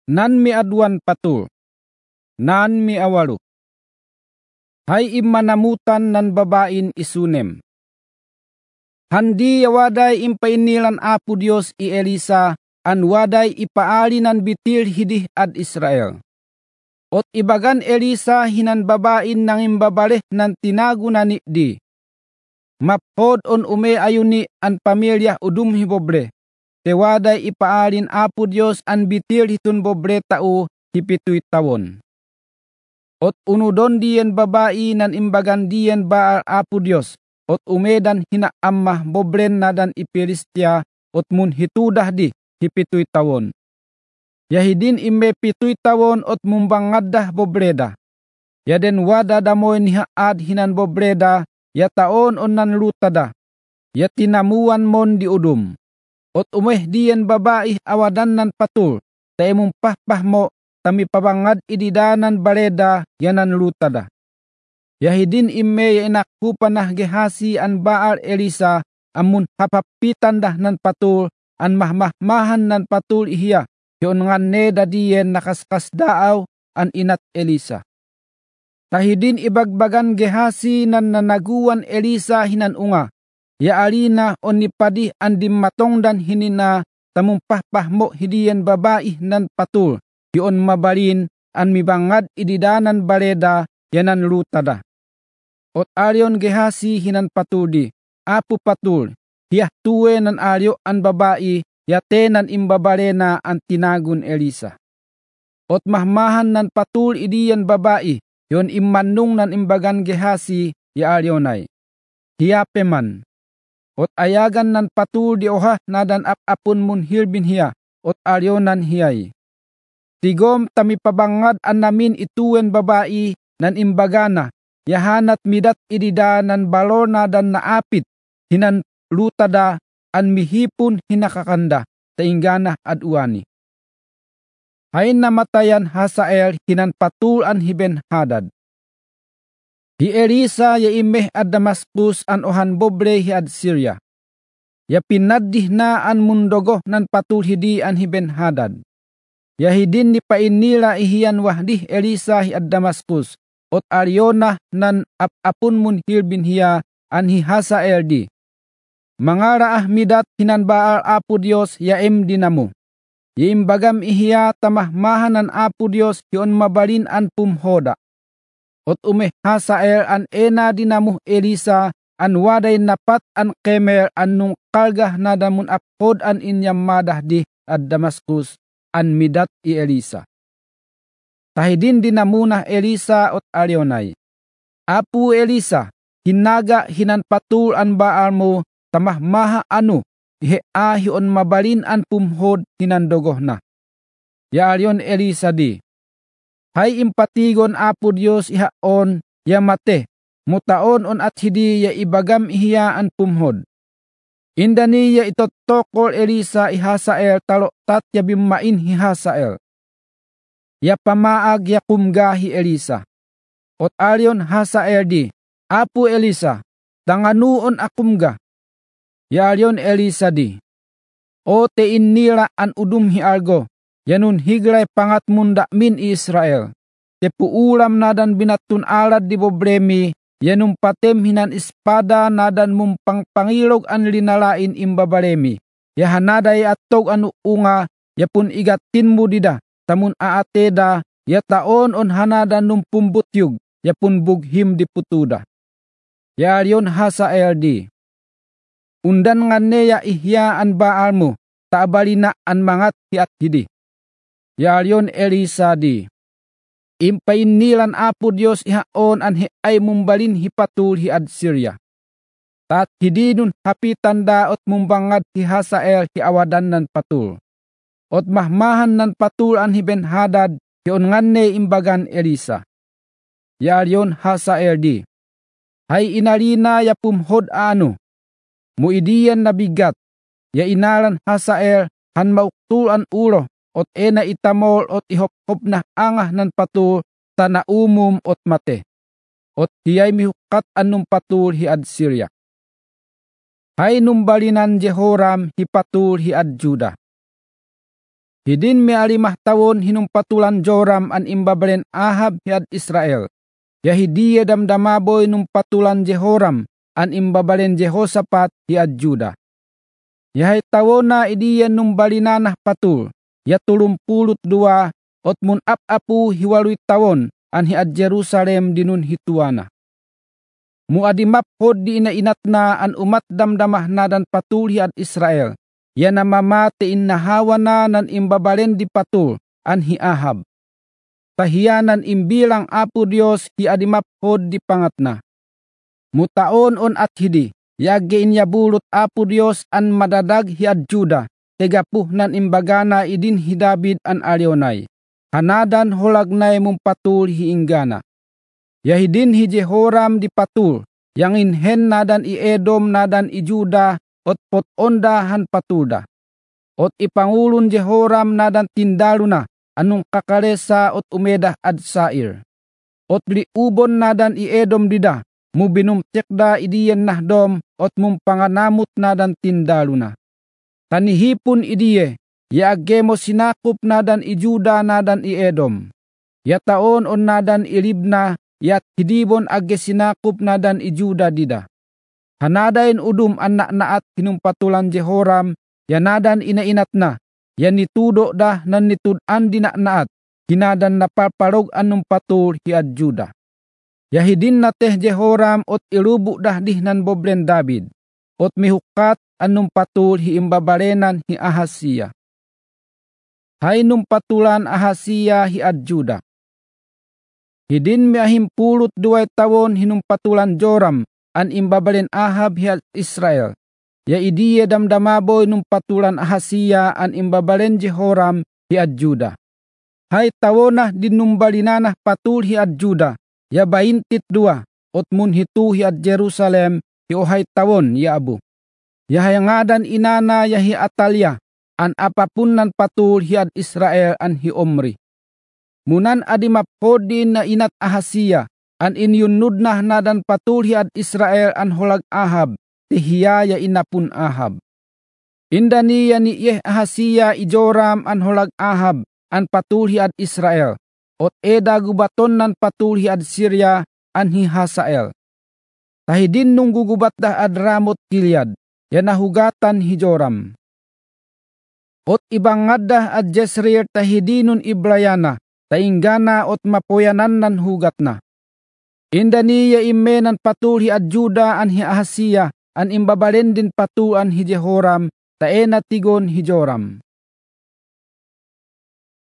Nan mi adwan patul, nan mi awalu. Hay imanamutan nan babain isunem. Handi waday impainilan Apo Dios i Elisa an waday ipaali nan bitil hidih ad Israel. Ot ibagan Elisa hinan babain nang imbabaleh nan tinago na ni di. Maphod on ume ayuni an pamilya udum hibobre. Te waday ipaalin Apo Dios an bitil hitun bobre tao hipitoy tawon. Ot unudon diyen babai nan imbagan diyen baal Apo Dios. Ot umedan hinaamah bobren na dan ipilistia ot mun hitudah di hipitoy tawon. Yahidin imme pitoy tawon ot mumbangaddah bobreda. Yaden wada damoy ni haad hinan bobreda ya taon on nan lutada. Ya tinamuan mon di udum. Ot umeh diyen babai awadan nan patul. Tae mumpahpah mo tami pabangad ididanan bareda yanan lutada. Yahidin imme ya inakhupanah Gehasi an Baal Elisa amun hapapitan dah nan patul an mahmahmahan nan patul ihiya yon nganne dadiyen nakaskas daaw an inat Elisa. Tahidin ibagbagan Gehasi nan nanaguan Elisa hinan unga. Ya alina on nipadi an dimmatong dan hinina tamumpahpah mo hidiyen babai nan patul. Yon mabalin an mibangad ididanan bareda yanan lutada. Ot aryon Gehasi hinan patudi. Apo patul. Hiyah tuwe nan aryo an babai yate nan imbabalena an tinagun Elisa. Ot mahmahan nan patul idiyan babai. Yon immanung nan imbagan Gehasi ya aryonay. Hiyapeman. Ot ayagan nan patul di oha nadan apun mun hirbin hiya. Ot aryonan hiyay. Tigom tami pabangad an namin ituwen babai nan imbagana. Yahanat midat idida nan balor na dan naapit. Hinan lutada an mihipun hinakakanda. Tainggana aduani. Hain namatayan Hasael hinan patul an hiben Hadad. Hi Elisa ya imeh ad Damaskus an ohan bobre hi ad Syria. Ya pinadih na an mundogoh nan patul hidi an hiben Hadad. Yahidin ni painila ihiyan wahdih Elisa hi ad Damaskus. Ot aryona nan apun mun hirbin hiya an hi Hasael di. Mangara ahmidat hinan Baal Apo Dios yaem dinamu. Yiimbagam ihiya tamahmahan an Apo Dios yon mabalin an pumhoda. Ot umeh Hasael an ena dinamu Elisa an waday napat an kemer an nung kalgah nadamun aphod an inyam madah di ad Damaskus an midat i Elisa. Tahidin dinamunah Elisa ot aryonay. Apo Elisa, hinaga hinan patul an Baal mo tamahmaha anu, ihe ahion mabalin an pumhod hinandogoh na. Ya aryon Elisa di. Hay impatigon Apo Dios ihaon ya mate, mutaon on at hidi ya ibagam ihiya an pumhod. Indani ya itotokol Elisa ihasael talo tat ya bimain hihasael. Ya pamaag ya kumgahi Elisa. Ot aryon Hasael di. Apo Elisa, tanganuon akumga. Ya aryon Elisa di. O te innila an udum hi argo. Yanun higray pangat munda min Israel. Te puulam nadan binatun alad di bobremi. Yanum patem hinan espada nadan mumpang pangilog an linalain imbabaremi. Ya hanaday atog anu unga. Ya pun igatin mo dida. Tamun aateda. Ya taon on hanadan numpumbutyug. Ya pun bughim di putuda. Ya aryon Hasael di. Undan nganne ya ihya an Baal mo. Taabalina an mangat hiat hidi. Ya aryon Elisa di. Impainilan Apo Dios ihaon an hiay mumbalin hipatul hi ad Syria. Tat hidinun hapitan daot mumbangad hi Hasael hi awadan nan patul. Ot mahmahan nan patul an hiben Hadad hiyon nganne imbagan Elisa. Ya aryon Hasael di. Hay inalina ya pumhod ano. Muidiyan na bigat. Ya inalan Hasael han mauktul an ulo. Ot ena itamol ot ihop-hop na angah nan patul tana umum ot mate. Ot hiyay mihukat anum patul hi ad Syria. Hay numbalinan Jehoram hi patul hi ad Juda. Hidin mi 5 tawon hinumpatulan Joram an imbabalen Ahab hiad Israel. Ya hidiya damdamaboy numpatulan Jehoram an imbabalen Jehoshaphat hiad Juda. Yahay tawon na idiya numbalinanah patul. Ya 32 ot mun ap-apu hiwaluy tawon an hiad Jerusalem dinun hituana. Muadi maphod di inainat na an umat damdamah na dan patul hiad Israel. Ya namamatiin na hawa na nan imbabalen di patul an hi Ahab. Tahiyanan imbilang Apo Dios hiadi maphod di pangatna. Mutaon on at hidi. Yagi inyabulot Apo Dios an madadag hiad Juda. Tegapuh nan imbagana idin hi David an alionay. Hanadan holagnay mong patul hi inggana. Yahidin hi Jehoram di patul, yang inhen nadan i Edom nadan i Juda, ot potonda han patulda. Ot ipangulun Jehoram nadan tindaluna, anong kakalesa ot umedah ad sair. Ot liubon nadan i Edom dida, mubinumtekda idiyen nahdom, ot mumpanganamut nadan tindaluna. Tanihipun idiye, ya agemo sinakup nadan i Juda nadan i Edom. Ya taon on nadan i Libna, yat hidibon age sinakup nadan i Juda dida. Hanadain udum anak naat hinumpatulan Jehoram, ya nadan inainat na, ya nitudo dah nan nitudan dinak naat, hinadan napalparog anum patul hiad Juda. Ya hidin na teh Jehoram ot ilubuk dah dihnan boblen David, ot mihukat anum patul hi imbabalenan hi Ahazia. Hay numpatulan Ahazia hiad Juda. Hidin mi 52 tawon hinumpatulan Joram an imbabalen Ahab hiad Israel. Ya idiye damdamaboy numpatulan Ahazia an imbabalen Jehoram hiad Juda. Hay tawonah dinumbalinanah patul hiad Juda. Ya 22 ot mun hitu hiad Jerusalem hi ohay tawon ya abu. Ya hayangadan inana ya hi Atalia an apapun nan patul hiad Israel an hi Omri. Munan adi mapodin na inat Ahazia, an inyunudnah nadan patul hiad Israel an holag Ahab, tihiya ya inapun Ahab. Indani ni yeh Ahazia i Joram an holag Ahab, an patul hiad Israel, ot eda gubaton nan patul hiad Syria an hi Hazael. Tahidin nung gugubat dah ad Ramot Gilead, ya nahugatan hi Joram. Ot ibangad dah ad Jezreel tahidinun iblayana, tainggana ot mapoyanan nan hugat na. Indani ya imenan patul hi ad Juda an hi Ahazia, an imbabalen din patul an hi Jehoram, taena tigon hi Joram.